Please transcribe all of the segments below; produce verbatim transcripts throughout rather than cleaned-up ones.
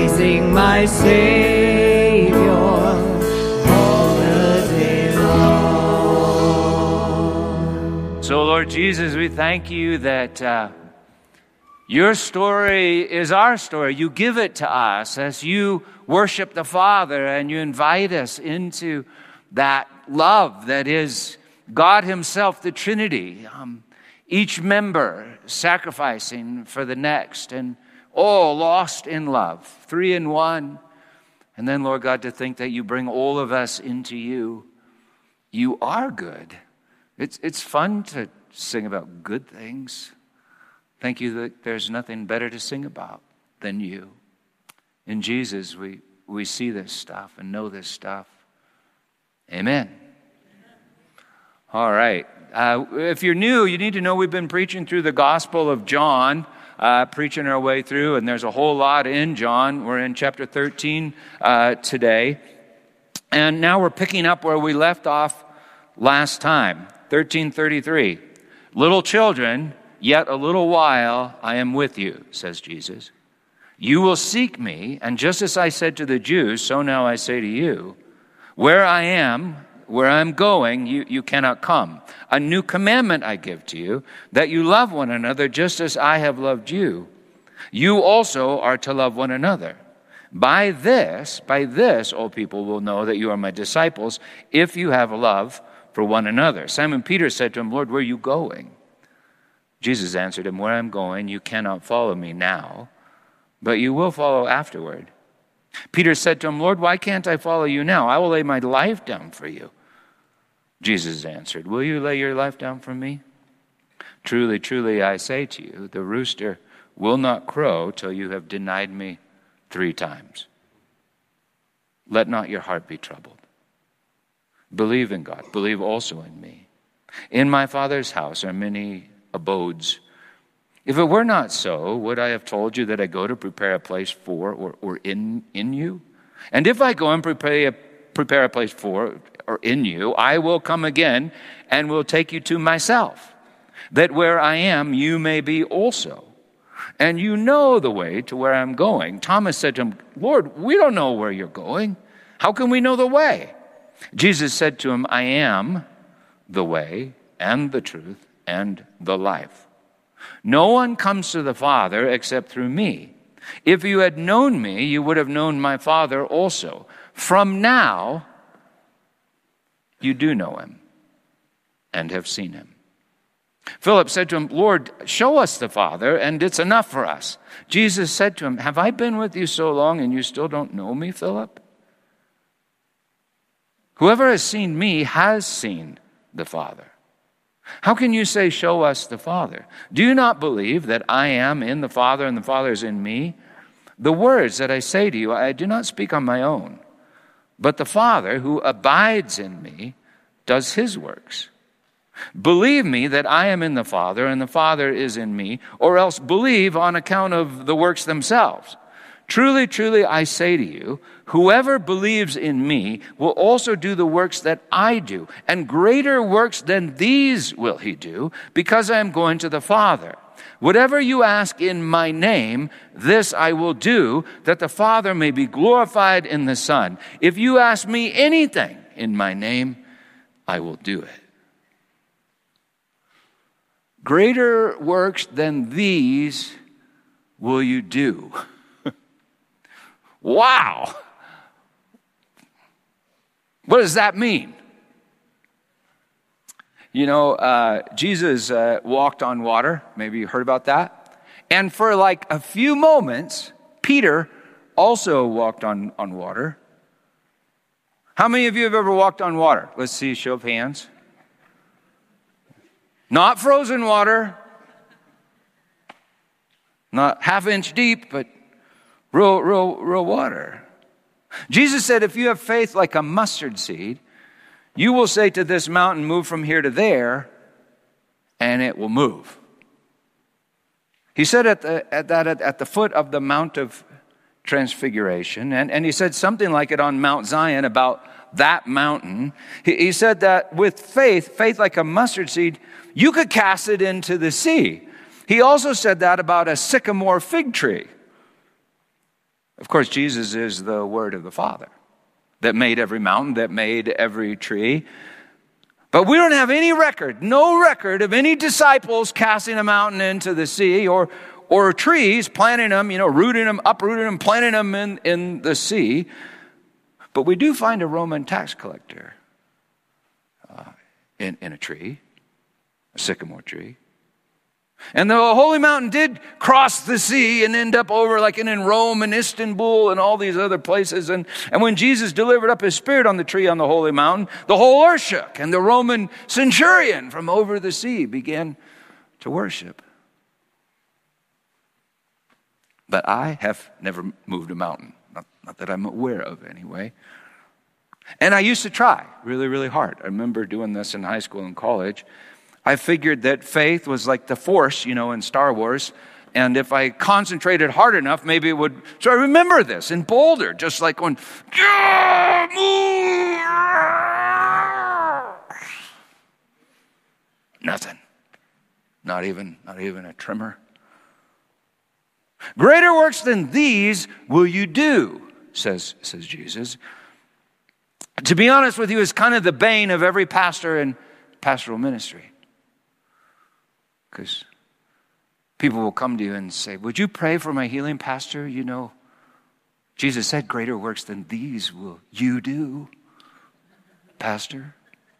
praising my Savior all the day long. So, Lord Jesus, we thank you that uh, your story is our story. You give it to us as you worship the Father and you invite us into that love that is God himself, the Trinity, um, each member sacrificing for the next and all lost in love, three in one. And then, Lord God, to think that you bring all of us into you. You are good. It's, it's fun to sing about good things. Thank you that there's nothing better to sing about than you. In Jesus, we, we see this stuff and know this stuff. Amen. All right. Uh, if you're new, you need to know we've been preaching through the Gospel of John, uh, preaching our way through, and there's a whole lot in John. We're in chapter thirteen uh, today. And now we're picking up where we left off last time, thirteen thirty-three. Little children, yet a little while I am with you, says Jesus. You will seek me, and just as I said to the Jews, so now I say to you, where I am, where I'm going, you, you cannot come. A new commandment I give to you, that you love one another just as I have loved you. You also are to love one another. By this, by this, all people will know that you are my disciples, if you have a love for one another. Simon Peter said to him, Lord, where are you going? Jesus answered him, where I'm going, you cannot follow me now, but you will follow afterward. Peter said to him, Lord, why can't I follow you now? I will lay my life down for you. Jesus answered, will you lay your life down for me? Truly, truly, I say to you, the rooster will not crow till you have denied me three times. Let not your heart be troubled. Believe in God. Believe also in me. In my Father's house are many abodes. If it were not so, would I have told you that I go to prepare a place for or, or in, in you? And if I go and prepare a, prepare a place for or in you, I will come again and will take you to myself, that where I am, you may be also. And you know the way to where I'm going. Thomas said to him, Lord, we don't know where you're going. How can we know the way? Jesus said to him, I am the way and the truth and the life. No one comes to the Father except through me. If you had known me, you would have known my Father also. From now, you do know him and have seen him. Philip said to him, Lord, show us the Father, and it's enough for us. Jesus said to him, have I been with you so long, and you still don't know me, Philip? Whoever has seen me has seen the Father. How can you say, show us the Father? Do you not believe that I am in the Father and the Father is in me? The words that I say to you, I do not speak on my own, but the Father who abides in me does his works. Believe me that I am in the Father and the Father is in me, or else believe on account of the works themselves. Truly, truly, I say to you, whoever believes in me will also do the works that I do, and greater works than these will he do, because I am going to the Father. Whatever you ask in my name, this I will do, that the Father may be glorified in the Son. If you ask me anything in my name, I will do it. Greater works than these will you do. Wow. What does that mean? You know, uh, Jesus uh, walked on water. Maybe you heard about that. And for like a few moments, Peter also walked on, on water. How many of you have ever walked on water? Let's see, show of hands. Not frozen water. Not half inch deep, but real, real, real water. Jesus said, if you have faith like a mustard seed, you will say to this mountain, move from here to there, and it will move. He said at, the, at that at, at the foot of the Mount of Transfiguration, and, and he said something like it on Mount Zion about that mountain. He, he said that with faith, faith like a mustard seed, you could cast it into the sea. He also said that about a sycamore fig tree. Of course, Jesus is the Word of the Father that made every mountain, that made every tree. But we don't have any record, no record of any disciples casting a mountain into the sea or or trees, planting them, you know, rooting them, uprooting them, planting them in, in the sea. But we do find a Roman tax collector uh, in, in a tree, a sycamore tree. And the holy mountain did cross the sea and end up over like in, in Rome and Istanbul and all these other places. And, and when Jesus delivered up his spirit on the tree on the holy mountain, the whole earth shook. And the Roman centurion from over the sea began to worship. But I have never moved a mountain. Not, not that I'm aware of anyway. And I used to try really, really hard. I remember doing this in high school and college. I figured that faith was like the Force, you know, in Star Wars. And if I concentrated hard enough, maybe it would. So I remember this in Boulder, just like going, yeah, move. Nothing. Not even, not even a tremor. Greater works than these will you do, says, says Jesus. To be honest with you, is kind of the bane of every pastor and pastoral ministry. Because people will come to you and say, would you pray for my healing, pastor? You know, Jesus said, greater works than these will you do, pastor.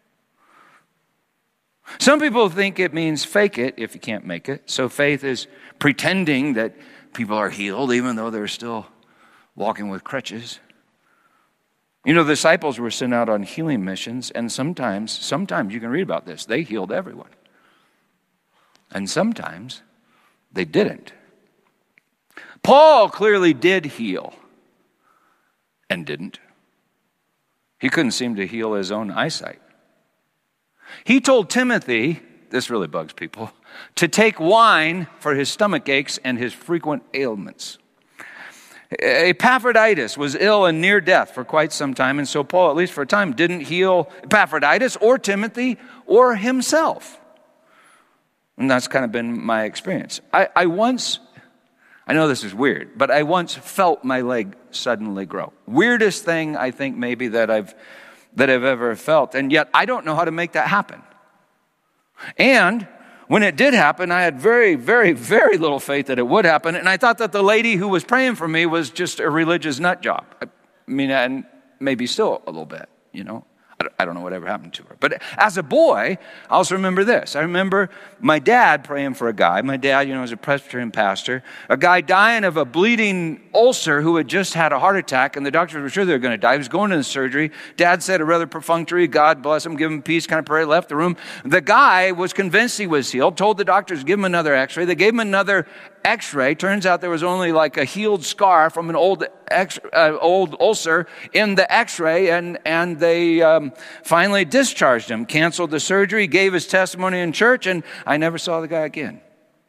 Some people think it means fake it if you can't make it. So faith is pretending that people are healed even though they're still walking with crutches. You know, the disciples were sent out on healing missions, and sometimes, sometimes you can read about this, they healed everyone. And sometimes they didn't. Paul clearly did heal and didn't. He couldn't seem to heal his own eyesight. He told Timothy, this really bugs people, to take wine for his stomach aches and his frequent ailments. Epaphroditus was ill and near death for quite some time, and so Paul, at least for a time, didn't heal Epaphroditus or Timothy or himself. And that's kind of been my experience. I, I once, I know this is weird, but I once felt my leg suddenly grow. Weirdest thing I think maybe that I've that I've ever felt, and yet I don't know how to make that happen. And when it did happen, I had very, very, very little faith that it would happen, and I thought that the lady who was praying for me was just a religious nut job. I mean, and maybe still a little bit, you know. I don't know whatever happened to her. But as a boy, I also remember this. I remember my dad praying for a guy. My dad, you know, was a Presbyterian pastor. A guy dying of a bleeding ulcer who had just had a heart attack, and the doctors were sure they were going to die. He was going into surgery. Dad said a rather perfunctory, God bless him, give him peace kind of prayer, left the room. The guy was convinced he was healed, told the doctors, give him another x-ray. They gave him another x-ray. Turns out there was only like a healed scar from an old X, uh, old ulcer in the x-ray, and, and they um, finally discharged him, canceled the surgery, gave his testimony in church, and I never saw the guy again.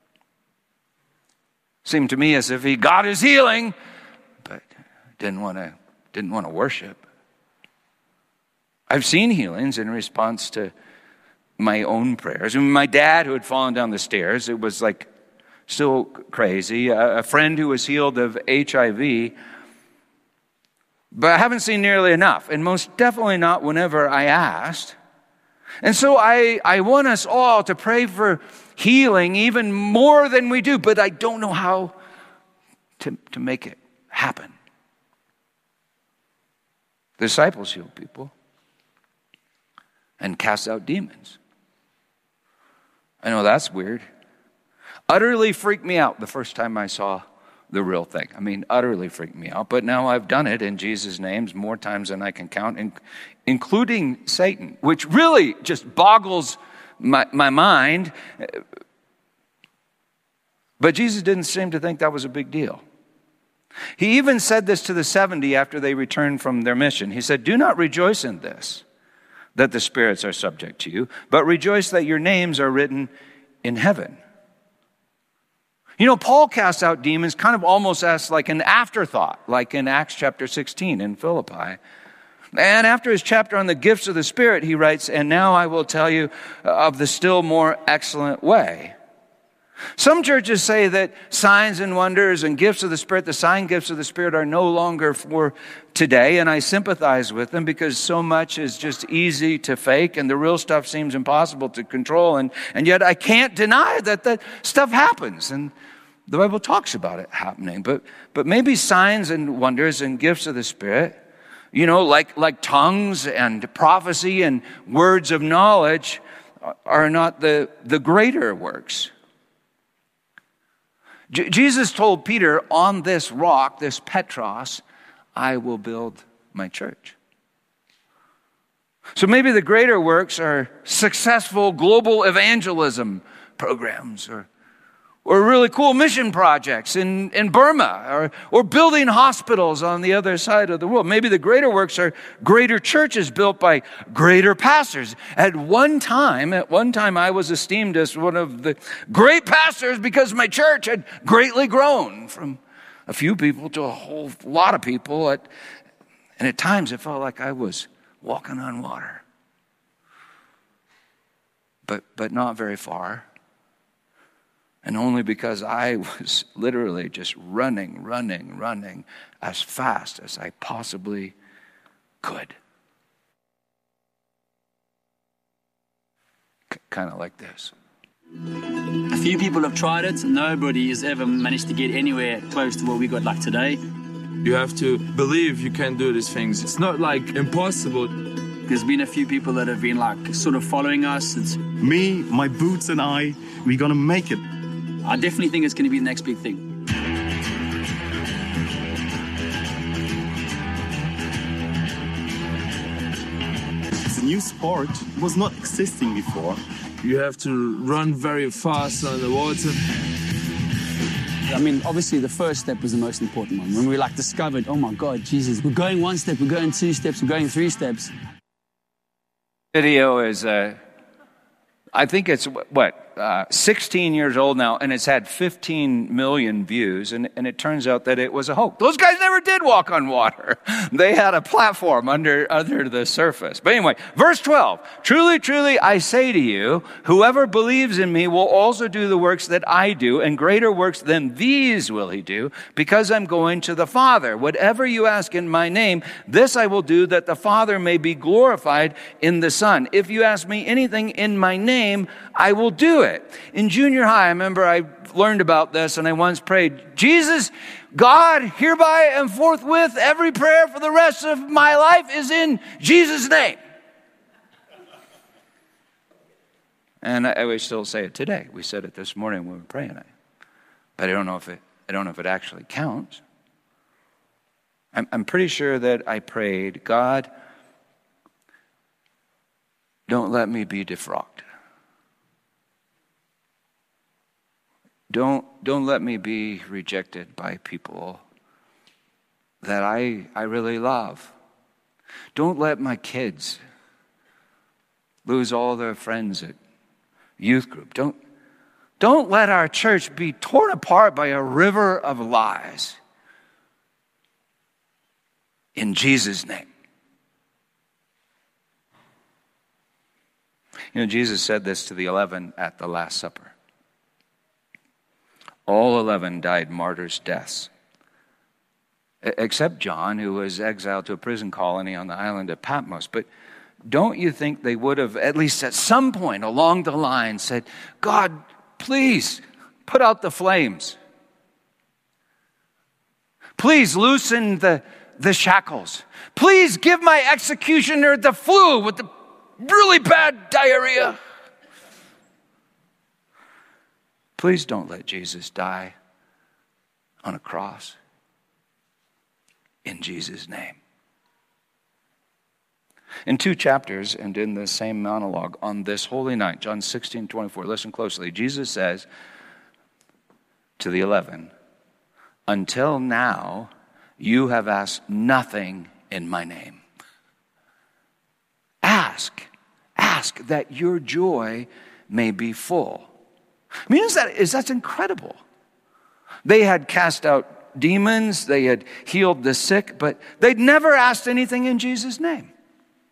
Seemed to me as if he got his healing, but didn't want to didn't want to worship. I've seen healings in response to my own prayers. And my dad, who had fallen down the stairs, it was like still crazy. A, a friend who was healed of H I V. But I haven't seen nearly enough, and most definitely not whenever I asked. And so I, I want us all to pray for healing even more than we do, but I don't know how to, to make it happen. The disciples healed people and cast out demons. I know that's weird. Utterly freaked me out the first time I saw the real thing. I mean, utterly freaked me out. But now I've done it in Jesus' names more times than I can count, in, including Satan, which really just boggles my, my mind. But Jesus didn't seem to think that was a big deal. He even said this to the seventy after they returned from their mission. He said, do not rejoice in this, that the spirits are subject to you, but rejoice that your names are written in heaven. You know, Paul casts out demons kind of almost as like an afterthought, like in Acts chapter sixteen in Philippi. And after his chapter on the gifts of the Spirit, he writes, and now I will tell you of the still more excellent way. Some churches say that signs and wonders and gifts of the Spirit, the sign gifts of the Spirit, are no longer for today, and I sympathize with them because so much is just easy to fake and the real stuff seems impossible to control, and, and yet I can't deny that that stuff happens, and the Bible talks about it happening. But but maybe signs and wonders and gifts of the Spirit, you know, like, like tongues and prophecy and words of knowledge are not the, the greater works. J- Jesus told Peter, on this rock, this Petros, I will build my church. So maybe the greater works are successful global evangelism programs, or or really cool mission projects in, in Burma, or, or building hospitals on the other side of the world. Maybe the greater works are greater churches built by greater pastors. At one time, at one time I was esteemed as one of the great pastors because my church had greatly grown from a few people to a whole lot of people. At, and at times it felt like I was walking on water. But, but not very far. And only because I was literally just running, running, running as fast as I possibly could. C- kind of like this. A few people have tried it. Nobody has ever managed to get anywhere close to what we got like today. You have to believe you can do these things. It's not like impossible. There's been a few people that have been like sort of following us. It's, Me, my boots and I, we're going to make it. I definitely think it's going to be the next big thing. It's a new sport. It was not existing before. You have to run very fast on the water. I mean, obviously the first step was the most important one. When we like discovered, oh my God, Jesus, we're going one step, we're going two steps, we're going three steps. Video is, uh, I think it's, what, uh, sixteen years old now, and it's had fifteen million views, and, and it turns out that it was a hoax. Those guys never did walk on water. They had a platform under, under the surface. But anyway, verse twelve, truly, truly, I say to you, whoever believes in me will also do the works that I do, and greater works than these will he do, because I'm going to the Father. Whatever you ask in my name, this I will do, that the Father may be glorified in the Son. If you ask me anything in my name, I will do it. In junior high, I remember I learned about this, and I once prayed, Jesus, God, hereby and forthwith, every prayer for the rest of my life is in Jesus' name. And I, I would still say it today. We said it this morning when we were praying. But I don't know if it, I don't know if it actually counts. I'm, I'm pretty sure that I prayed, God, don't let me be defrocked. Don't, don't let me be rejected by people that I, I really love. Don't let my kids lose all their friends at youth group. Don't, don't let our church be torn apart by a river of lies. In Jesus' name. You know, Jesus said this to the eleven at the Last Supper. All eleven died martyrs' deaths, except John, who was exiled to a prison colony on the island of Patmos. But don't you think they would have, at least at some point along the line, said, God, please put out the flames. Please loosen the, the shackles. Please give my executioner the flu with the really bad diarrhea. Please don't let Jesus die on a cross. In Jesus' name. In two chapters and in the same monologue on this holy night, John sixteen twenty-four, listen closely. Jesus says to the eleven, until now you have asked nothing in my name. Ask, ask that your joy may be full. I mean, is that, is that's incredible. They had cast out demons, they had healed the sick, but they'd never asked anything in Jesus' name.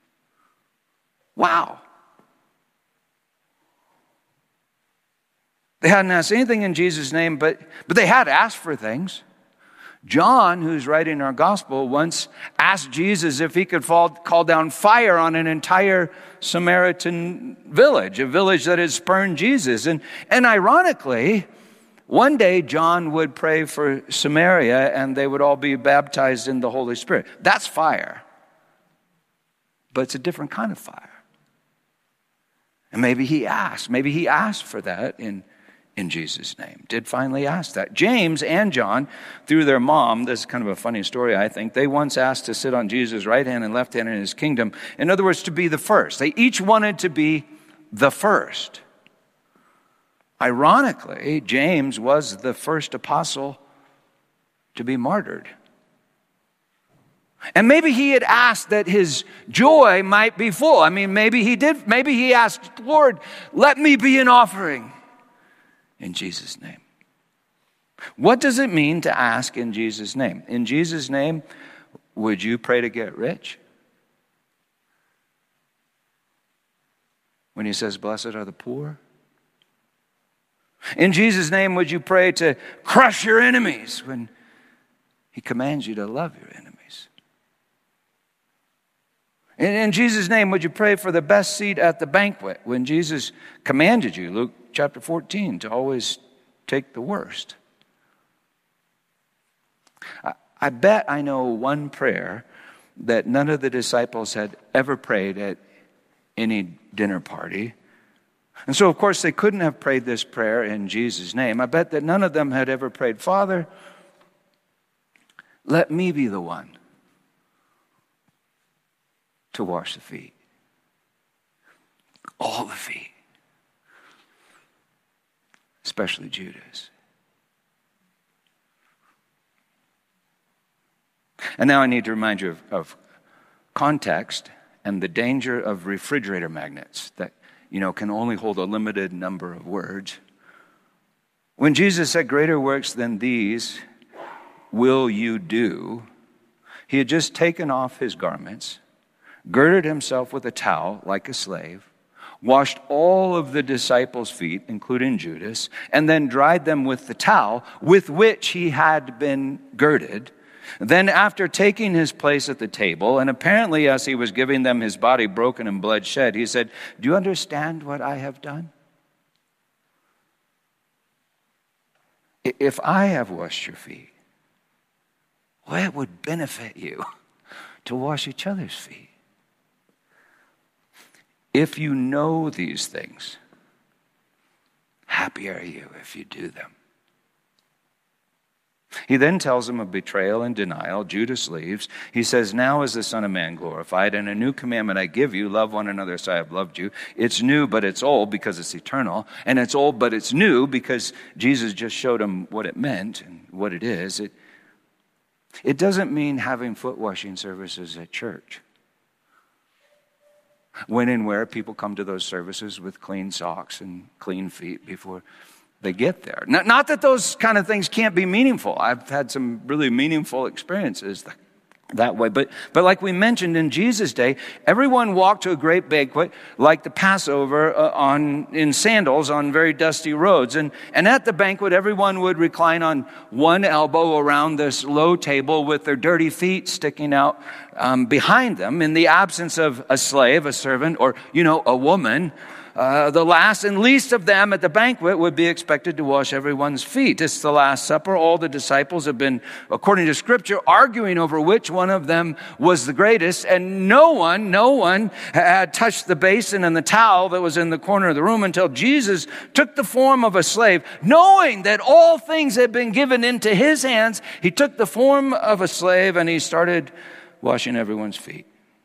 Wow. They hadn't asked anything in Jesus' name, but, but they had asked for things. John, who's writing our gospel, once asked Jesus if he could fall, call down fire on an entire Samaritan village, a village that had spurned Jesus. And, and ironically, one day John would pray for Samaria and they would all be baptized in the Holy Spirit. That's fire. But it's a different kind of fire. And maybe he asked, maybe he asked for that in in Jesus' name, did finally ask that. James and John, through their mom, this is kind of a funny story, I think, they once asked to sit on Jesus' right hand and left hand in his kingdom. In other words, to be the first. They each wanted to be the first. Ironically, James was the first apostle to be martyred. And maybe he had asked that his joy might be full. I mean, maybe he did. Maybe he asked, Lord, let me be an offering. In Jesus' name. What does it mean to ask in Jesus' name? In Jesus' name, would you pray to get rich? When he says, blessed are the poor? In Jesus' name, would you pray to crush your enemies when he commands you to love your enemies? In, in Jesus' name, would you pray for the best seat at the banquet when Jesus commanded you, Luke chapter fourteen, to always take the worst? I, I bet I know one prayer that none of the disciples had ever prayed at any dinner party. And so, of course, they couldn't have prayed this prayer in Jesus' name. I bet that none of them had ever prayed, Father, let me be the one to wash the feet. All the feet. Especially Judas. And now I need to remind you of, of context and the danger of refrigerator magnets that, you know, can only hold a limited number of words. When Jesus said, greater works than these will you do, he had just taken off his garments, girded himself with a towel like a slave, washed all of the disciples' feet, including Judas, and then dried them with the towel with which he had been girded. Then after taking his place at the table, and apparently as he was giving them his body broken and blood shed, he said, do you understand what I have done? If I have washed your feet, well, it would benefit you to wash each other's feet. If you know these things, happy are you if you do them. He then tells them of betrayal and denial. Judas leaves. He says, now is the Son of Man glorified, and a new commandment I give you, love one another as I have loved you. It's new, but it's old because it's eternal. And it's old, but it's new because Jesus just showed them what it meant and what it is. It, it doesn't mean having foot washing services at church. When and where people come to those services with clean socks and clean feet before they get there. Not, not that those kind of things can't be meaningful. I've had some really meaningful experiences that, that way. But, but like we mentioned, in Jesus' day, everyone walked to a great banquet like the Passover uh, on in sandals on very dusty roads. And, and at the banquet, everyone would recline on one elbow around this low table with their dirty feet sticking out um, behind them. In the absence of a slave, a servant, or, you know, a woman, Uh, the last and least of them at the banquet would be expected to wash everyone's feet. It's the Last Supper. All the disciples have been, according to Scripture, arguing over which one of them was the greatest. And no one, no one had touched the basin and the towel that was in the corner of the room until Jesus took the form of a slave. Knowing that all things had been given into his hands, he took the form of a slave and he started washing everyone's feet.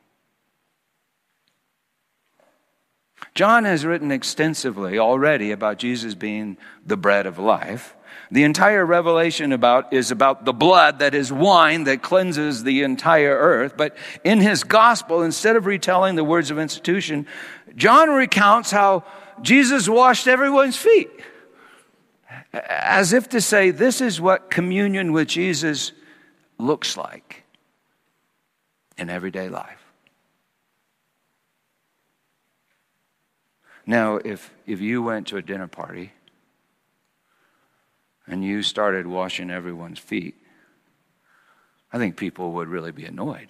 John has written extensively already about Jesus being the bread of life. The entire revelation about is about the blood that is wine that cleanses the entire earth. But in his gospel, instead of retelling the words of institution, John recounts how Jesus washed everyone's feet. As if to say, this is what communion with Jesus looks like in everyday life. Now, if, if you went to a dinner party and you started washing everyone's feet, I think people would really be annoyed.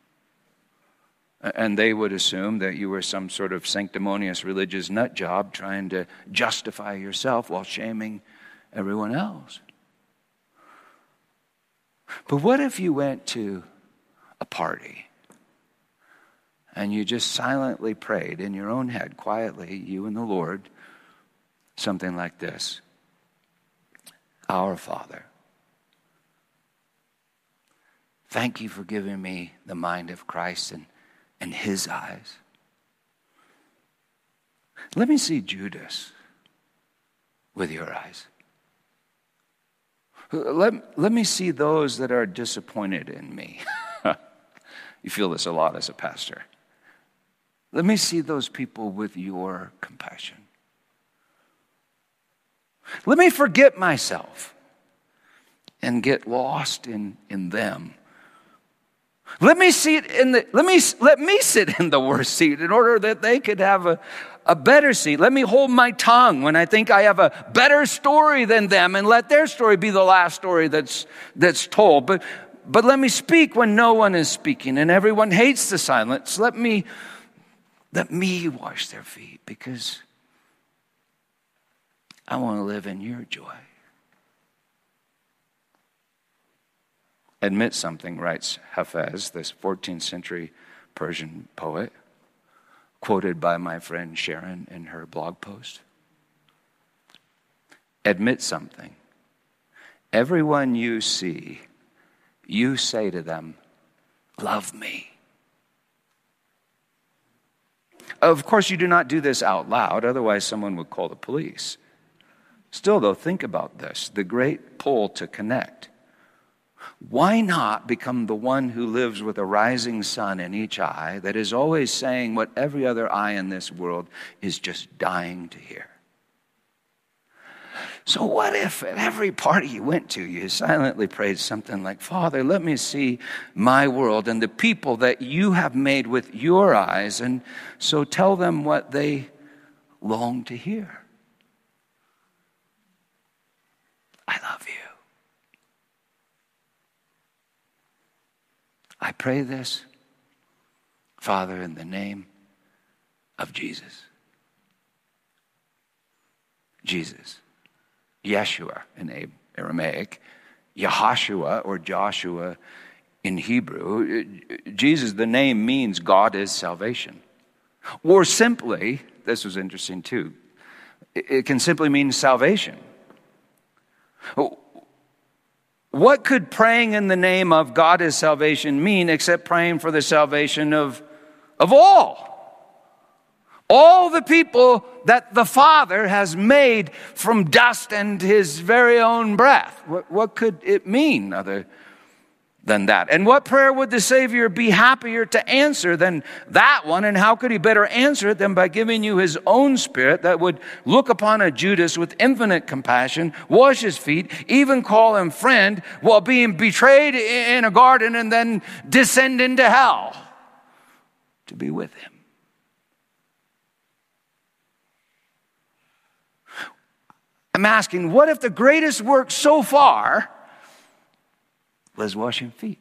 And they would assume that you were some sort of sanctimonious religious nut job trying to justify yourself while shaming everyone else. But what if you went to a party and you just silently prayed in your own head, quietly, you and the Lord, something like this: Our Father, thank you for giving me the mind of Christ and, and his eyes. Let me see Judas with your eyes. Let, let me see those that are disappointed in me. You feel this a lot as a pastor. Let me see those people with your compassion. Let me forget myself and get lost in, in them. Let me see it in the let me let me sit in the worst seat in order that they could have a, a better seat. Let me hold my tongue when I think I have a better story than them, and let their story be the last story that's that's told. But but let me speak when no one is speaking and everyone hates the silence. Let me let me wash their feet, because I want to live in your joy. Admit something, writes Hafez, this fourteenth century Persian poet, quoted by my friend Sharon in her blog post. Admit something. Everyone you see, you say to them, love me. Of course, you do not do this out loud, otherwise someone would call the police. Still, though, think about this, the great pull to connect. Why not become the one who lives with a rising sun in each eye that is always saying what every other eye in this world is just dying to hear? So what if at every party you went to, you silently prayed something like, Father, let me see my world and the people that you have made with your eyes, and so tell them what they long to hear. I love you. I pray this, Father, in the name of Jesus. Jesus. Yeshua in Aramaic. Yahashua or Joshua in Hebrew. Jesus, the name means God is salvation. Or simply, this was interesting too, it can simply mean salvation. What could praying in the name of God is salvation mean except praying for the salvation of, of all? All the people that the Father has made from dust and his very own breath. What, what could it mean other than that? And what prayer would the Savior be happier to answer than that one? And how could he better answer it than by giving you his own Spirit that would look upon a Judas with infinite compassion, wash his feet, even call him friend, while being betrayed in a garden and then descend into hell to be with him? I'm asking, what if the greatest work so far was washing feet?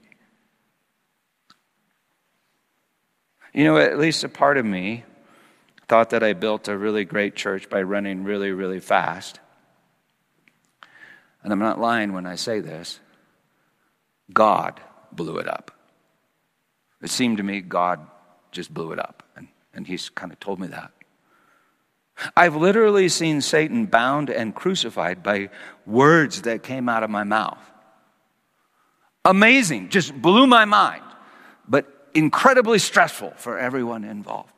You know, at least a part of me thought that I built a really great church by running really, really fast. And I'm not lying when I say this. God blew it up. It seemed to me God just blew it up. And, and he's kind of told me that. I've literally seen Satan bound and crucified by words that came out of my mouth. Amazing, just blew my mind, but incredibly stressful for everyone involved.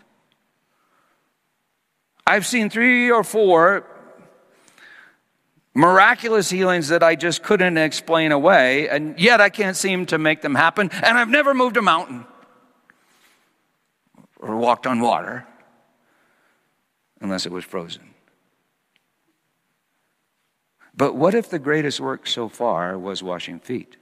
I've seen three or four miraculous healings that I just couldn't explain away, and yet I can't seem to make them happen, and I've never moved a mountain or walked on water. Unless it was frozen. But what if the greatest work so far was washing feet?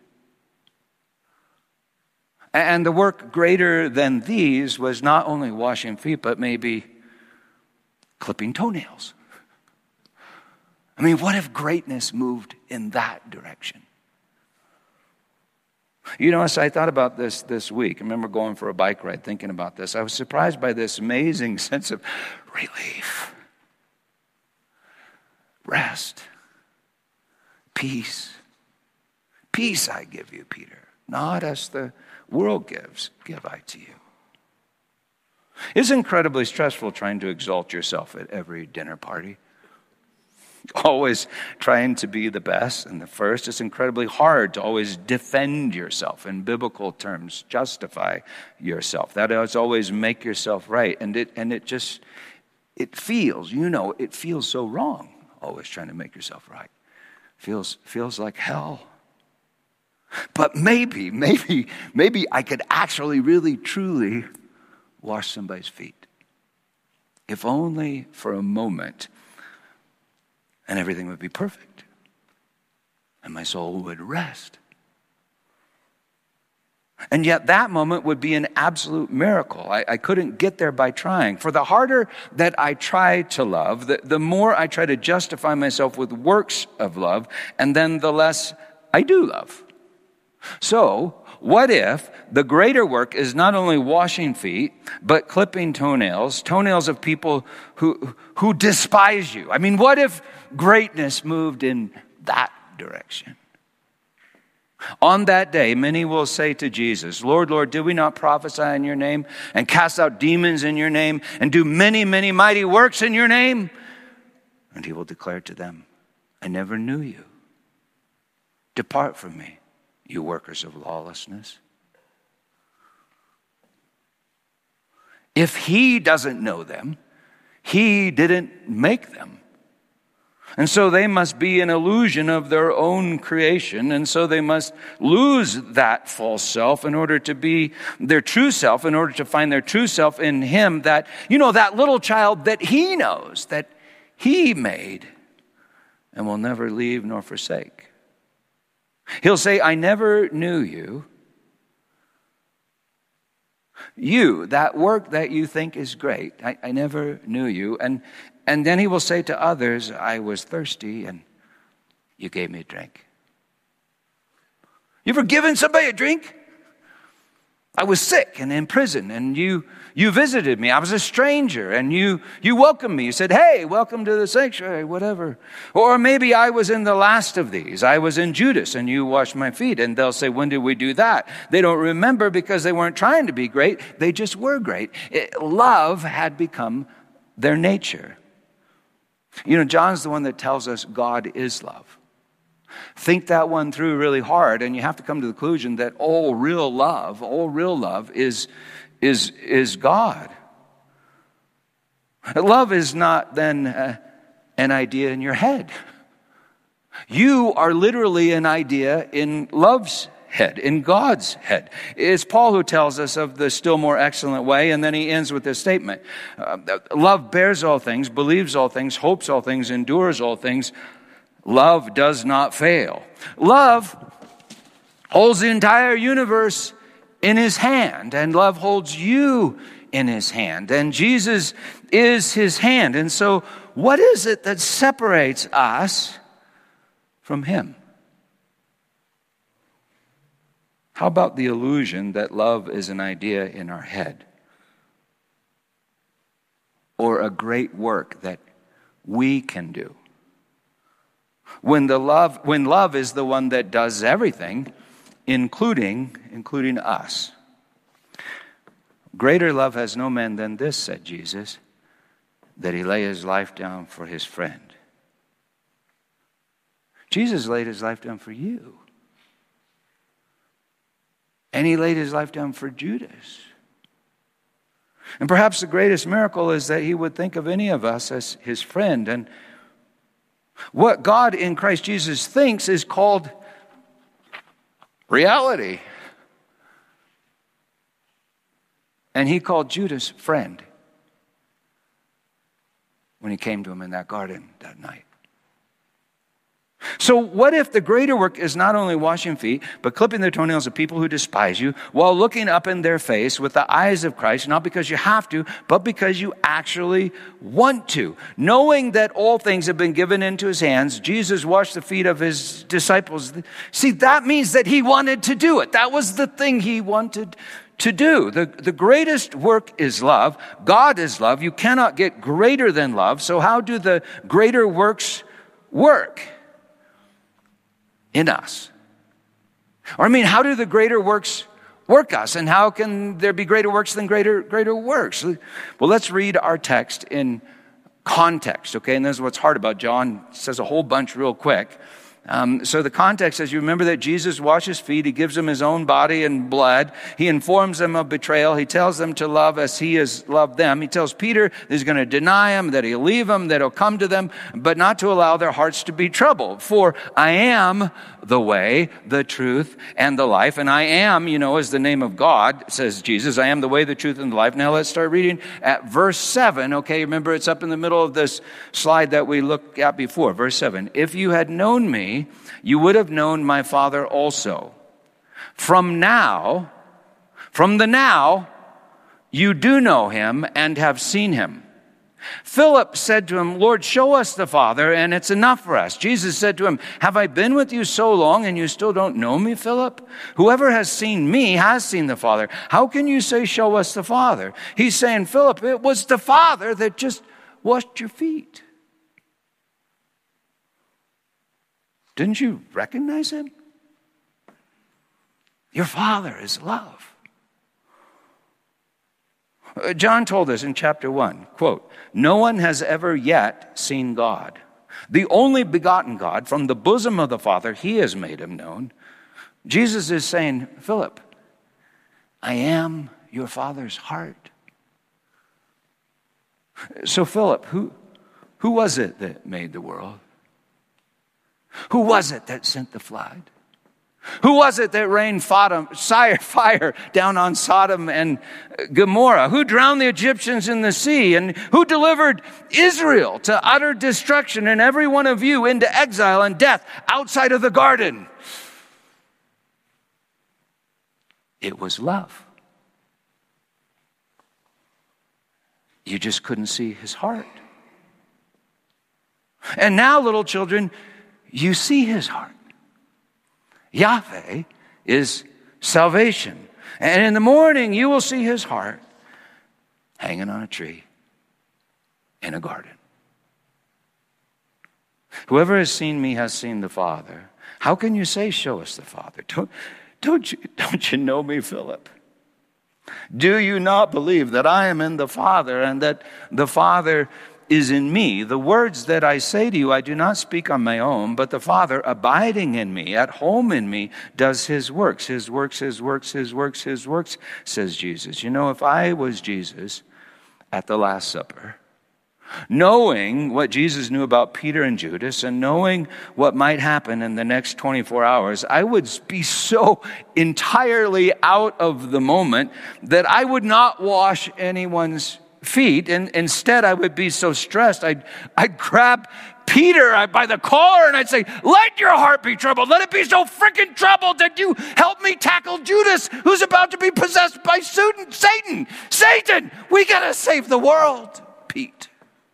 And the work greater than these was not only washing feet, but maybe clipping toenails. I mean, what if greatness moved in that direction? You know, as I thought about this this week, I remember going for a bike ride thinking about this. I was surprised by this amazing sense of relief, rest, peace. Peace I give you, Peter, not as the world gives, give I to you. It's incredibly stressful trying to exalt yourself at every dinner party. Always trying to be the best and the first. It's incredibly hard to always defend yourself in biblical terms, justify yourself. That is always make yourself right. And it and it just, it feels, you know, it feels so wrong, always trying to make yourself right. Feels feels like hell. But maybe, maybe, maybe I could actually really, truly wash somebody's feet. If only for a moment, and everything would be perfect. And my soul would rest. And yet that moment would be an absolute miracle. I, I couldn't get there by trying. For the harder that I try to love, the, the more I try to justify myself with works of love, and then the less I do love. So, what if the greater work is not only washing feet, but clipping toenails, toenails of people who who despise you? I mean, what if greatness moved in that direction? On that day, many will say to Jesus, Lord, Lord, did we not prophesy in your name and cast out demons in your name and do many, many mighty works in your name? And he will declare to them, I never knew you. Depart from me, you workers of lawlessness. If he doesn't know them, he didn't make them. And so they must be an illusion of their own creation. And so they must lose that false self in order to be their true self, in order to find their true self in him, that, you know, that little child that he knows, that he made and will never leave nor forsake. He'll say, I never knew you. You, that work that you think is great, I, I never knew you. And, and then he will say to others, I was thirsty and you gave me a drink. You ever given somebody a drink? I was sick and in prison, and you you visited me. I was a stranger, and you you welcomed me. You said, hey, welcome to the sanctuary, whatever. Or maybe I was in the last of these. I was in Judas, and you washed my feet. And they'll say, when did we do that? They don't remember because they weren't trying to be great. They just were great. It, love had become their nature. You know, John's the one that tells us God is love. Think that one through really hard, and you have to come to the conclusion that all real love, all real love is, is, is God. Love is not then uh, an idea in your head. You are literally an idea in love's head, in God's head. It's Paul who tells us of the still more excellent way, and then he ends with this statement. Uh, love bears all things, believes all things, hopes all things, endures all things. Love does not fail. Love holds the entire universe in his hand, and love holds you in his hand, and Jesus is his hand. And so what is it that separates us from him? How about the illusion that love is an idea in our head, or a great work that we can do? When the love, when love is the one that does everything, including, including us. Greater love has no man than this, said Jesus, that he lay his life down for his friend. Jesus laid his life down for you. And he laid his life down for Judas. And perhaps the greatest miracle is that he would think of any of us as his friend. And what God in Christ Jesus thinks is called reality. And he called Judas friend when he came to him in that garden that night. So what if the greater work is not only washing feet, but clipping the toenails of people who despise you, while looking up in their face with the eyes of Christ, not because you have to, but because you actually want to? Knowing that all things have been given into his hands, Jesus washed the feet of his disciples. See, that means that he wanted to do it. That was the thing he wanted to do. The, the greatest work is love. God is love. You cannot get greater than love. So how do the greater works work in us? Or I mean, how do the greater works work us? And how can there be greater works than greater, greater works? Well, let's read our text in context, okay? And this is what's hard about John. He says a whole bunch real quick. Um, so the context is, you remember that Jesus washes feet. He gives them his own body and blood. He informs them of betrayal. He tells them to love as he has loved them. He tells Peter that he's going to deny him, that he'll leave them, that he'll come to them, but not to allow their hearts to be troubled. For I am the way, the truth, and the life. And I am, you know, is the name of God, says Jesus. I am the way, the truth, and the life. Now let's start reading at verse seven. Okay, remember it's up in the middle of this slide that we looked at before. Verse seven. If you had known me, you would have known my Father also. From now, from the now, you do know him and have seen him. Philip said to him, Lord, show us the Father, and it's enough for us. Jesus said to him, have I been with you so long, and you still don't know me, Philip? Whoever has seen me has seen the Father. How can you say, show us the Father? He's saying, Philip, it was the Father that just washed your feet. Didn't you recognize him? Your Father is love. John told us in chapter one, quote, no one has ever yet seen God. The only begotten God, from the bosom of the Father, he has made him known. Jesus is saying, Philip, I am your Father's heart. So Philip, who, who was it that made the world? Who was it that sent the flood? Who was it that rained fire down on Sodom and Gomorrah? Who drowned the Egyptians in the sea? And who delivered Israel to utter destruction and every one of you into exile and death outside of the garden? It was love. You just couldn't see his heart. And now, little children, you see his heart. Yahweh is salvation. And in the morning, you will see his heart hanging on a tree in a garden. Whoever has seen me has seen the Father. How can you say, show us the Father? Don't, don't you, don't you know me, Philip? Do you not believe that I am in the Father and that the Father is in me? The words that I say to you, I do not speak on my own, but the Father abiding in me, at home in me, does his works. His works, his works, his works, his works, says Jesus. You know, if I was Jesus at the Last Supper, knowing what Jesus knew about Peter and Judas and knowing what might happen in the next twenty-four hours, I would be so entirely out of the moment that I would not wash anyone's feet, and instead I would be so stressed, I'd, I'd grab Peter by the collar and I'd say, let your heart be troubled. Let it be so freaking troubled that you help me tackle Judas, who's about to be possessed by Satan. Satan, Satan, we gotta save the world, Pete.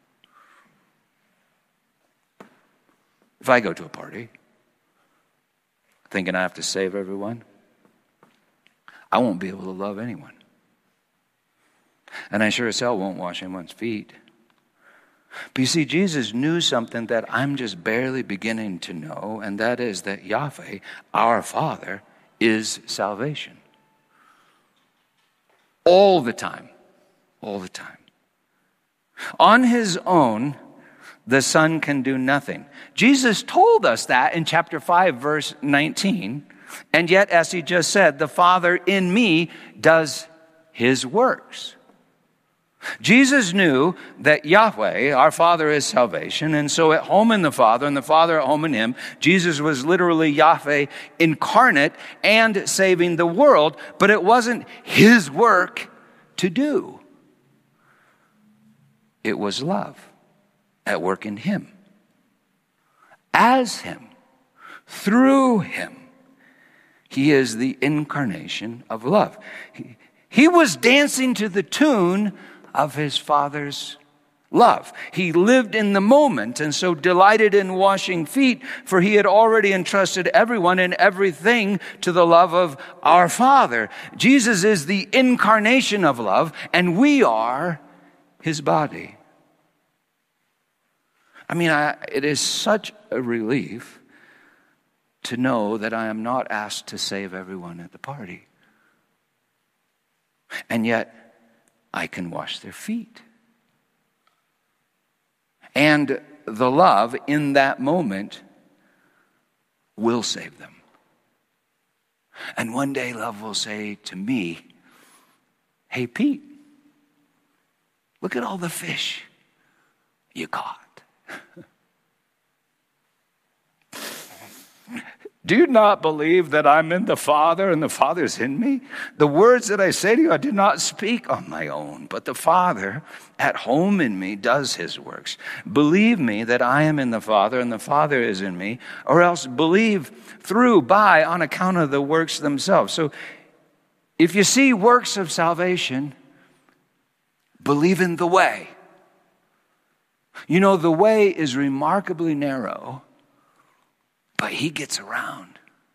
If I go to a party thinking I have to save everyone, I won't be able to love anyone. And I sure as hell won't wash anyone's feet. But you see, Jesus knew something that I'm just barely beginning to know, and that is that Yahweh, our Father, is salvation. All the time. All the time. On his own, the Son can do nothing. Jesus told us that in chapter five, verse nineteen. And yet, as he just said, the Father in me does his works. Jesus knew that Yahweh, our Father, is salvation. And so at home in the Father and the Father at home in him, Jesus was literally Yahweh incarnate and saving the world. But it wasn't his work to do. It was love at work in him. As him. through him. He is the incarnation of love. He, he was dancing to the tune of his Father's love. He lived in the moment and so delighted in washing feet, for he had already entrusted everyone and everything to the love of our Father. Jesus is the incarnation of love, and we are his body. I mean, I, it is such a relief to know that I am not asked to save everyone at the party. And yet, I can wash their feet. And the love in that moment will save them. And one day love will say to me, hey, Pete, look at all the fish you caught. Do you not believe that I'm in the Father and the Father's in me? The words that I say to you, I do not speak on my own, but the Father at home in me does his works. Believe me that I am in the Father and the Father is in me, or else believe through, by, on account of the works themselves. So if you see works of salvation, believe in the way. You know, the way is remarkably narrow, but he gets around.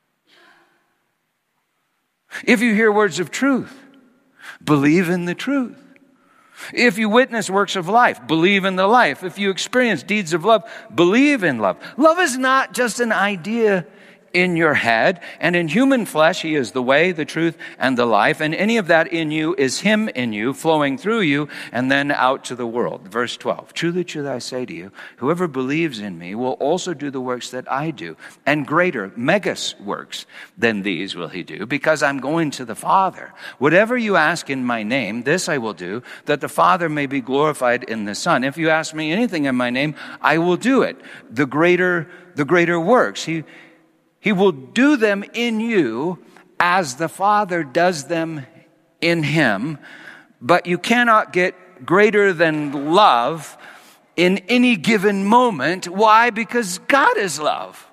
If you hear words of truth, believe in the truth. If you witness works of life, believe in the life. If you experience deeds of love, believe in love. Love is not just an idea in your head, and in human flesh, he is the way, the truth, and the life, and any of that in you is him in you, flowing through you, and then out to the world. Verse twelve, truly, truly, I say to you, whoever believes in me will also do the works that I do, and greater, megas works than these will he do, because I'm going to the Father. Whatever you ask in my name, this I will do, that the Father may be glorified in the Son. If you ask me anything in my name, I will do it. The greater, the greater works. He He will do them in you as the Father does them in him. But you cannot get greater than love in any given moment. Why? Because God is love.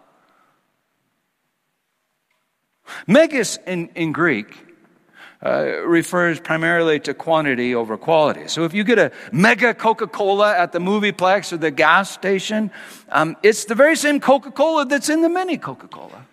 Megas in, in Greek uh, refers primarily to quantity over quality. So if you get a mega Coca-Cola at the movieplex or the gas station, um, it's the very same Coca-Cola that's in the mini Coca-Cola.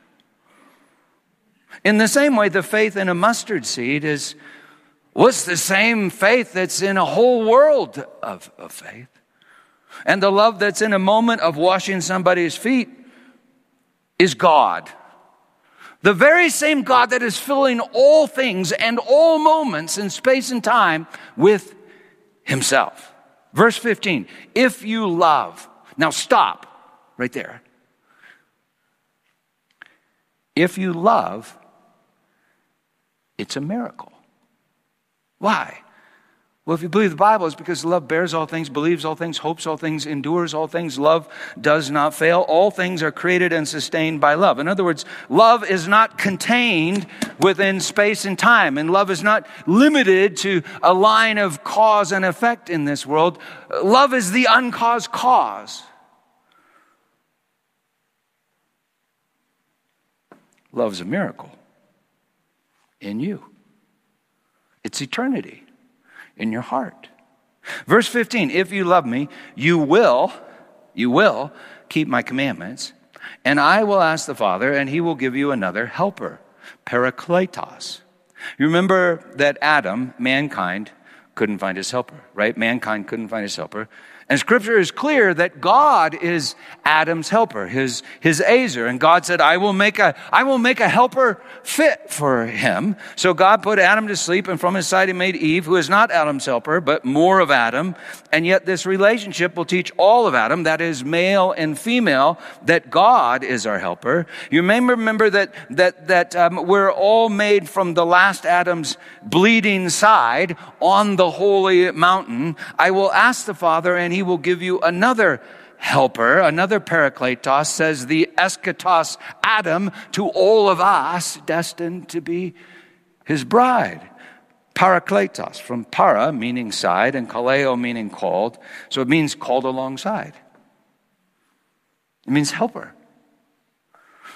In the same way, the faith in a mustard seed is what's the same faith that's in a whole world of, of faith. And the love that's in a moment of washing somebody's feet is God. The very same God that is filling all things and all moments in space and time with himself. Verse fifteen, if you love. Now stop right there. If you love, it's a miracle. Why? Well, if you believe the Bible, it's because love bears all things, believes all things, hopes all things, endures all things. Love does not fail. All things are created and sustained by love. In other words, love is not contained within space and time, and love is not limited to a line of cause and effect in this world. Love is the uncaused cause. Love's a miracle in you. It's eternity in your heart. Verse fifteen, if you love me, you will, you will keep my commandments, and I will ask the Father, and he will give you another helper, Parakletos. You remember that Adam, mankind, couldn't find his helper, right? Mankind couldn't find his helper. And Scripture is clear that God is Adam's helper, his, his Azer. And God said, I will make a, I will make a helper fit for him. So God put Adam to sleep, and from his side he made Eve, who is not Adam's helper, but more of Adam. And yet this relationship will teach all of Adam, that is male and female, that God is our helper. You may remember that, that, that um, we're all made from the last Adam's bleeding side on the holy mountain. I will ask the Father, and he He will give you another helper, another Parakletos, says the eschatos Adam, to all of us destined to be his bride. Parakletos, from para, meaning side, and kaleo, meaning called. So it means called alongside. It means helper.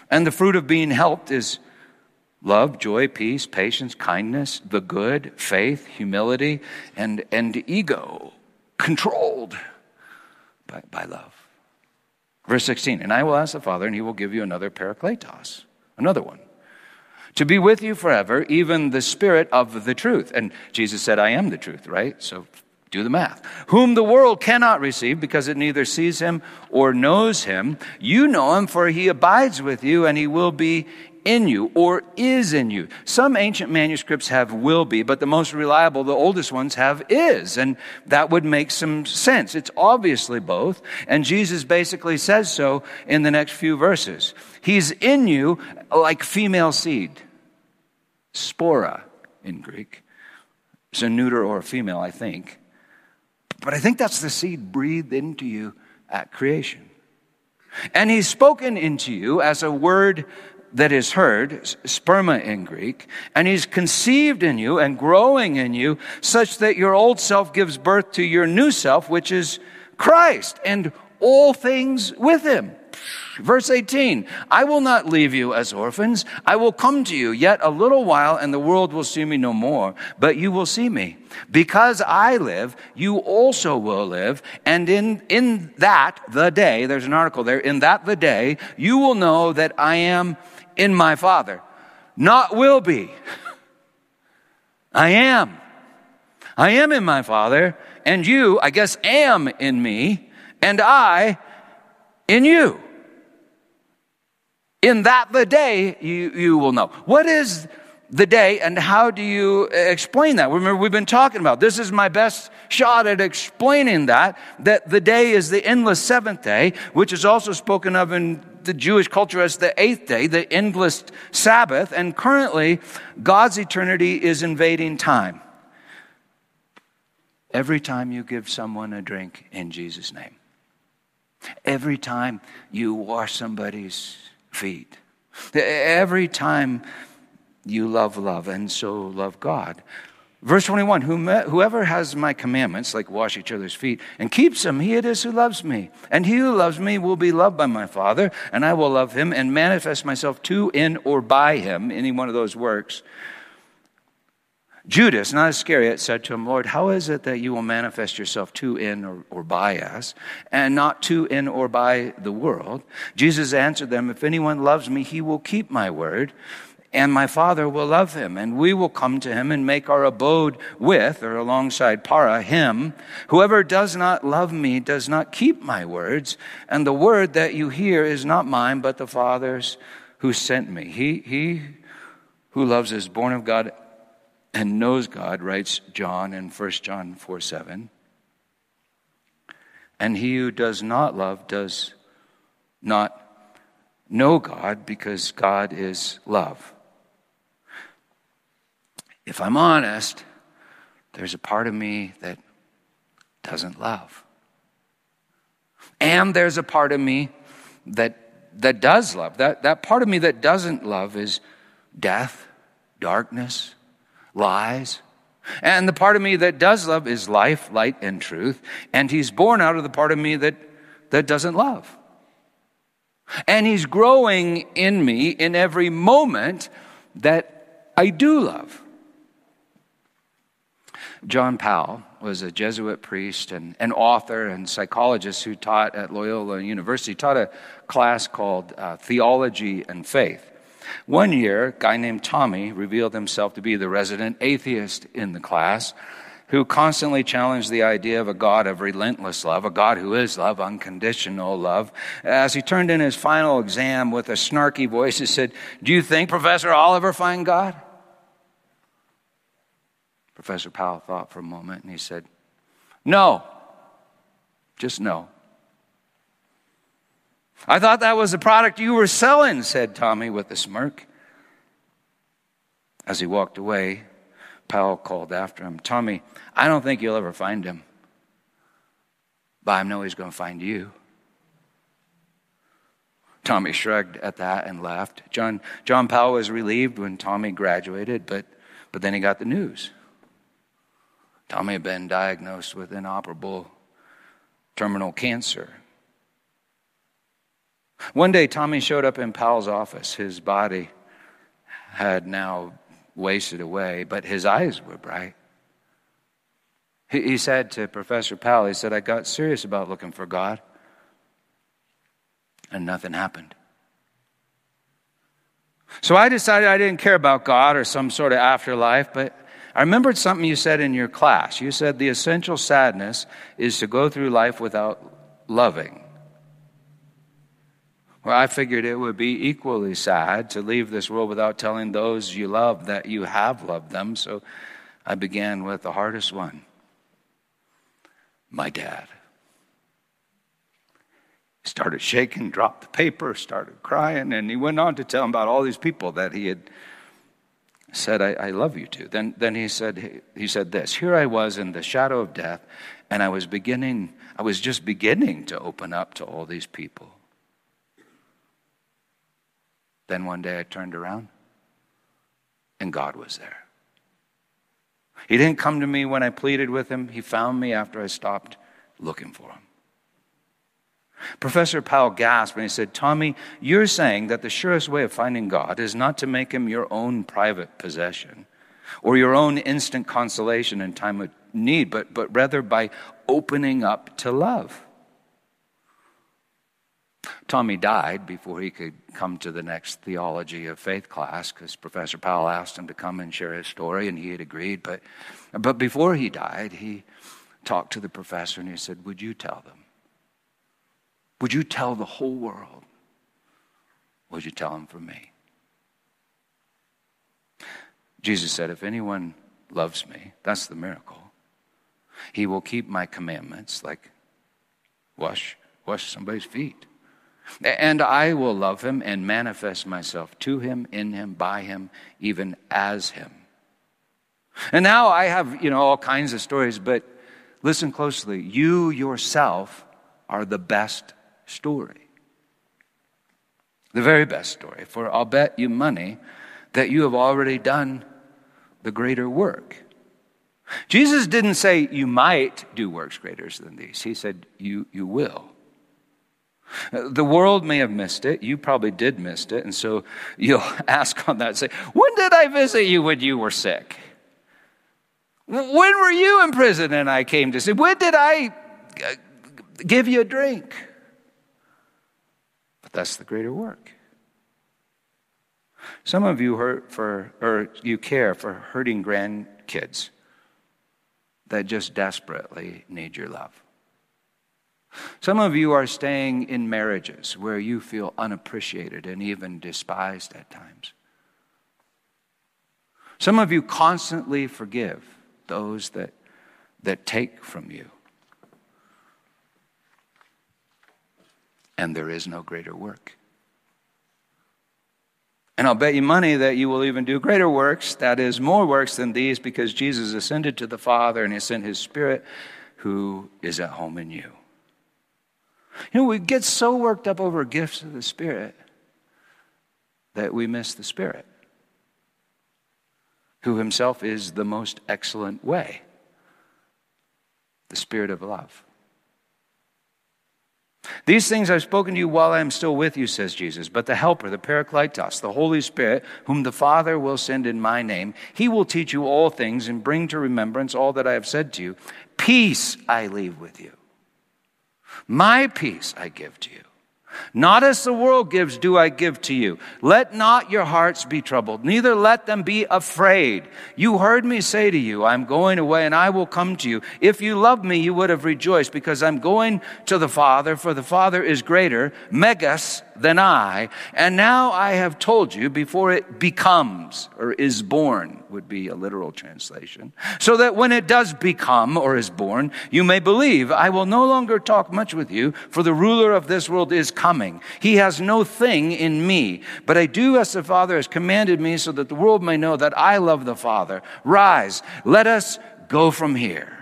And the fruit of being helped is love, joy, peace, patience, kindness, the good, faith, humility, and, and ego, controlled by, by love. Verse sixteen, and I will ask the Father, and he will give you another Parakletos, another one, to be with you forever, even the Spirit of the truth. And Jesus said, I am the truth, right? So do the math. Whom the world cannot receive because it neither sees him or knows him. You know him, for he abides with you, and he will be in you, or is in you. Some ancient manuscripts have will be, but the most reliable, the oldest ones, have is. And that would make some sense. It's obviously both. And Jesus basically says so in the next few verses. He's in you like female seed. Spora in Greek. It's a neuter or a female, I think. But I think that's the seed breathed into you at creation. And he's spoken into you as a word that is heard, sperma in Greek, and he's conceived in you and growing in you such that your old self gives birth to your new self, which is Christ, and all things with him. Verse eighteen, I will not leave you as orphans. I will come to you yet a little while, and the world will see me no more, but you will see me. Because I live, you also will live. And in, in that, the day, there's an article there, in that the day, you will know that I am in my Father. Not will be. I am. I am in my Father, and you, I guess, am in me, and I in you. In that the day, you, you will know. What is the day, and how do you explain that? Remember, we've been talking about, this is my best shot at explaining that, that the day is the endless seventh day, which is also spoken of in the Jewish culture as the eighth day, the endless Sabbath, and currently God's eternity is invading time. Every time you give someone a drink in Jesus' name, every time you wash somebody's feet, every time you love love and so love God. Verse twenty-one, whoever has my commandments, like wash each other's feet, and keeps them, he it is who loves me. And he who loves me will be loved by my Father, and I will love him and manifest myself to, in, or by him. Any one of those works. Judas, not Iscariot, said to him, Lord, how is it that you will manifest yourself to, in, or, or by us, and not to, in, or by the world? Jesus answered them, if anyone loves me, he will keep my word, and my Father will love him, and we will come to him and make our abode with, or alongside para, him. Whoever does not love me does not keep my words, and the word that you hear is not mine, but the Father's who sent me. He, he who loves is born of God and knows God, writes John in First John four seven. And he who does not love does not know God, because God is love. If I'm honest, there's a part of me that doesn't love. And there's a part of me that that does love. That, that part of me that doesn't love is death, darkness, lies. And the part of me that does love is life, light, and truth. And he's born out of the part of me that, that doesn't love. And he's growing in me in every moment that I do love. John Powell was a Jesuit priest and an author and psychologist who taught at Loyola University, taught a class called uh, Theology and Faith. One year, a guy named Tommy revealed himself to be the resident atheist in the class, who constantly challenged the idea of a God of relentless love, a God who is love, unconditional love. As he turned in his final exam with a snarky voice, he said, do you think, Professor, I'll ever find God? Professor Powell thought for a moment, and he said, no, just no. I thought that was the product you were selling, said Tommy with a smirk. As he walked away, Powell called after him, Tommy, I don't think you'll ever find him, but I know he's going to find you. Tommy shrugged at that and left. John, John Powell was relieved when Tommy graduated, but, but then he got the news. Tommy had been diagnosed with inoperable terminal cancer. One day, Tommy showed up in Powell's office. His body had now wasted away, but his eyes were bright. He, he said to Professor Powell, he said, I got serious about looking for God, and nothing happened. So I decided I didn't care about God or some sort of afterlife, but I remembered something you said in your class. You said the essential sadness is to go through life without loving. Well, I figured it would be equally sad to leave this world without telling those you love that you have loved them. So I began with the hardest one. My dad. He started shaking, dropped the paper, started crying, and he went on to tell him about all these people that he had said, I, I love you to. Then, then he said, he said this, here I was in the shadow of death, and I was beginning, I was just beginning to open up to all these people. Then one day I turned around, and God was there. He didn't come to me when I pleaded with him. He found me after I stopped looking for him. Professor Powell gasped when he said, Tommy, you're saying that the surest way of finding God is not to make him your own private possession or your own instant consolation in time of need, but, but rather by opening up to love. Tommy died before he could come to the next theology of faith class because Professor Powell asked him to come and share his story, and he had agreed. But, but before he died, he talked to the professor and he said, would you tell them? Would you tell the whole world? Would you tell them from me? Jesus said, if anyone loves me, that's the miracle. He will keep my commandments, like wash, wash somebody's feet. And I will love him and manifest myself to him, in him, by him, even as him. And now I have, you know, all kinds of stories, but listen closely. You yourself are the best story. The very best story. For I'll bet you money that you have already done the greater work. Jesus didn't say you might do works greater than these. He said you, you will. The world may have missed it. You probably did miss it. And so you'll ask on that and say, when did I visit you when you were sick? When were you in prison and I came to see? When did I give you a drink? But that's the greater work. Some of you hurt for, or you care for hurting grandkids that just desperately need your love. Some of you are staying in marriages where you feel unappreciated and even despised at times. Some of you constantly forgive those that, that take from you. And there is no greater work. And I'll bet you money that you will even do greater works, that is, more works than these, because Jesus ascended to the Father and he sent his Spirit who is at home in you. You know, we get so worked up over gifts of the Spirit that we miss the Spirit, who himself is the most excellent way, the Spirit of love. These things I've spoken to you while I am still with you, says Jesus. But the Helper, the Parakletos, the Holy Spirit, whom the Father will send in my name, he will teach you all things and bring to remembrance all that I have said to you. Peace I leave with you. My peace I give to you. Not as the world gives do I give to you. Let not your hearts be troubled, neither let them be afraid. You heard me say to you, I'm going away and I will come to you. If you loved me, you would have rejoiced, because I'm going to the Father, for the Father is greater, megas, than I. And now I have told you before it becomes, or is born, would be a literal translation, so that when it does become or is born, you may believe. I will no longer talk much with you, for the ruler of this world is coming. He has no thing in me, but I do as the Father has commanded me, so that the world may know that I love the Father. Rise, let us go from here.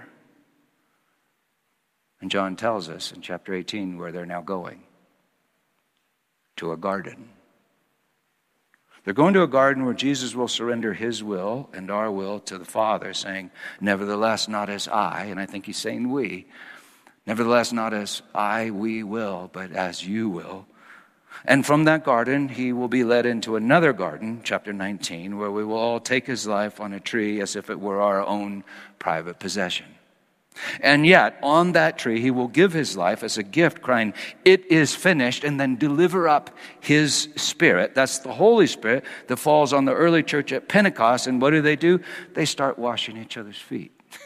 And John tells us in chapter eighteen where they're now going. To a garden. They're going to a garden where Jesus will surrender his will and our will to the Father, saying, nevertheless, not as I, and I think he's saying we, nevertheless, not as I, we will, but as you will. And from that garden, he will be led into another garden, chapter nineteen, where we will all take his life on a tree as if it were our own private possession. And yet, on that tree, he will give his life as a gift, crying, "It is finished," and then deliver up his Spirit. That's the Holy Spirit that falls on the early church at Pentecost. And what do they do? They start washing each other's feet.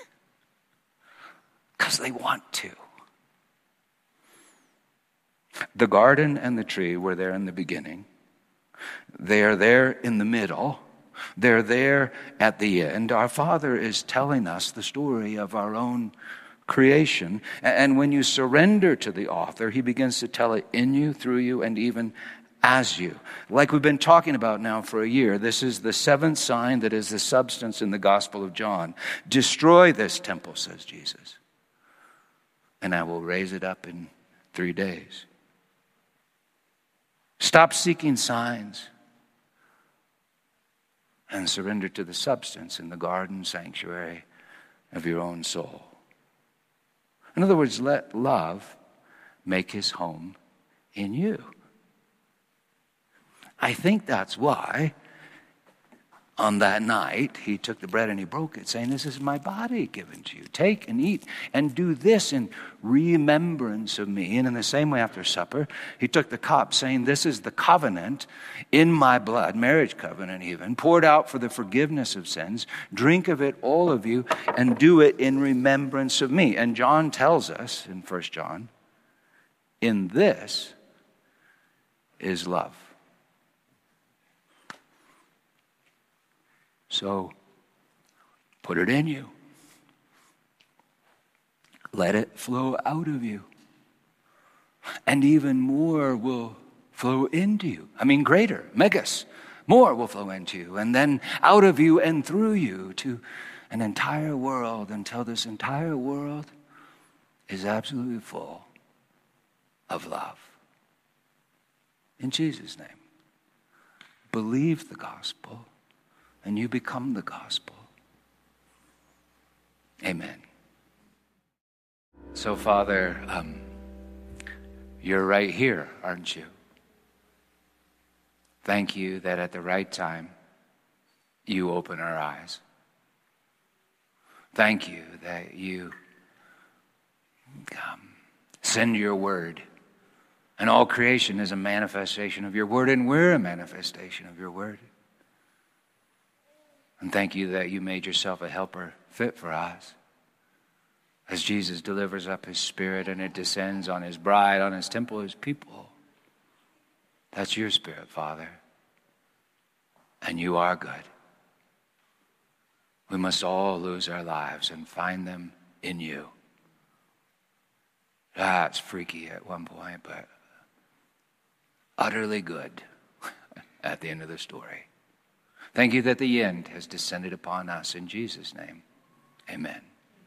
Because they want to. The garden and the tree were there in the beginning. They are there in the middle. They're there at the end. Our Father is telling us the story of our own creation. And when you surrender to the author, he begins to tell it in you, through you, and even as you. Like we've been talking about now for a year, this is the seventh sign that is the substance in the Gospel of John. Destroy this temple, says Jesus, and I will raise it up in three days. Stop seeking signs and surrender to the substance in the garden sanctuary of your own soul. In other words, let love make his home in you. I think that's why on that night he took the bread and he broke it, saying, "This is my body given to you. Take and eat and do this in remembrance of me." And in the same way after supper, he took the cup, saying, "This is the covenant in my blood," marriage covenant even, "poured out for the forgiveness of sins. Drink of it, all of you, and do it in remembrance of me." And John tells us in First John, in this is love. So, put it in you. Let it flow out of you. And even more will flow into you. I mean, greater, megas, more will flow into you. And then out of you and through you to an entire world, until this entire world is absolutely full of love. In Jesus' name, believe the gospel, and you become the gospel. Amen. So, Father, um, you're right here, aren't you? Thank you that at the right time, you open our eyes. Thank you that you um, send your word. And all creation is a manifestation of your word, and we're a manifestation of your word. And thank you that you made yourself a helper fit for us. As Jesus delivers up his Spirit and it descends on his bride, on his temple, his people. That's your Spirit, Father. And you are good. We must all lose our lives and find them in you. That's freaky at one point, but utterly good at the end of the story. Thank you that the end has descended upon us. In Jesus' name, amen.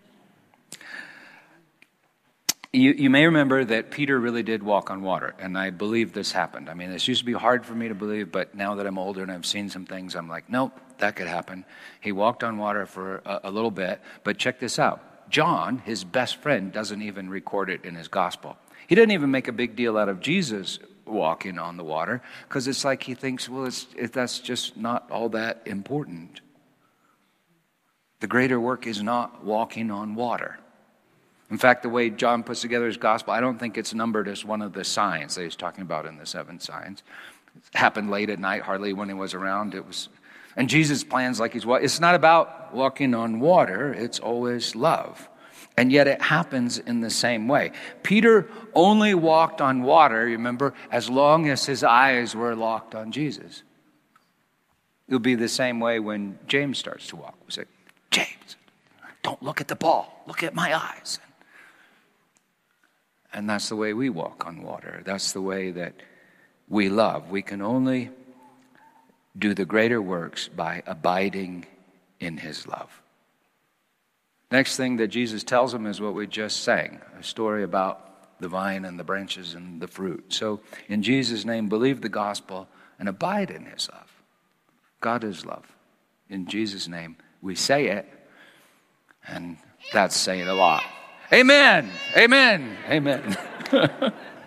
You, you may remember that Peter really did walk on water, and I believe this happened. I mean, this used to be hard for me to believe, but now that I'm older and I've seen some things, I'm like, nope, that could happen. He walked on water for a, a little bit, but check this out. John, his best friend, doesn't even record it in his gospel. He didn't even make a big deal out of Jesus walking on the water, because it's like he thinks, well, it's, it, that's just not all that important. The greater work is not walking on water. In fact, the way John puts together his gospel, I don't think it's numbered as one of the signs that he's talking about in the seven signs. It happened late at night, hardly when he was around. It was, and Jesus plans like he's, it's not about walking on water, it's always love. And yet it happens in the same way. Peter only walked on water, remember, as long as his eyes were locked on Jesus. It'll be the same way when James starts to walk. We say, James, don't look at the ball, look at my eyes. And that's the way we walk on water. That's the way that we love. We can only do the greater works by abiding in his love. Next thing that Jesus tells them is what we just sang, a story about the vine and the branches and the fruit. So in Jesus' name, believe the gospel and abide in his love. God is love. In Jesus' name, we say it, and that's saying a lot. Amen. Amen. Amen.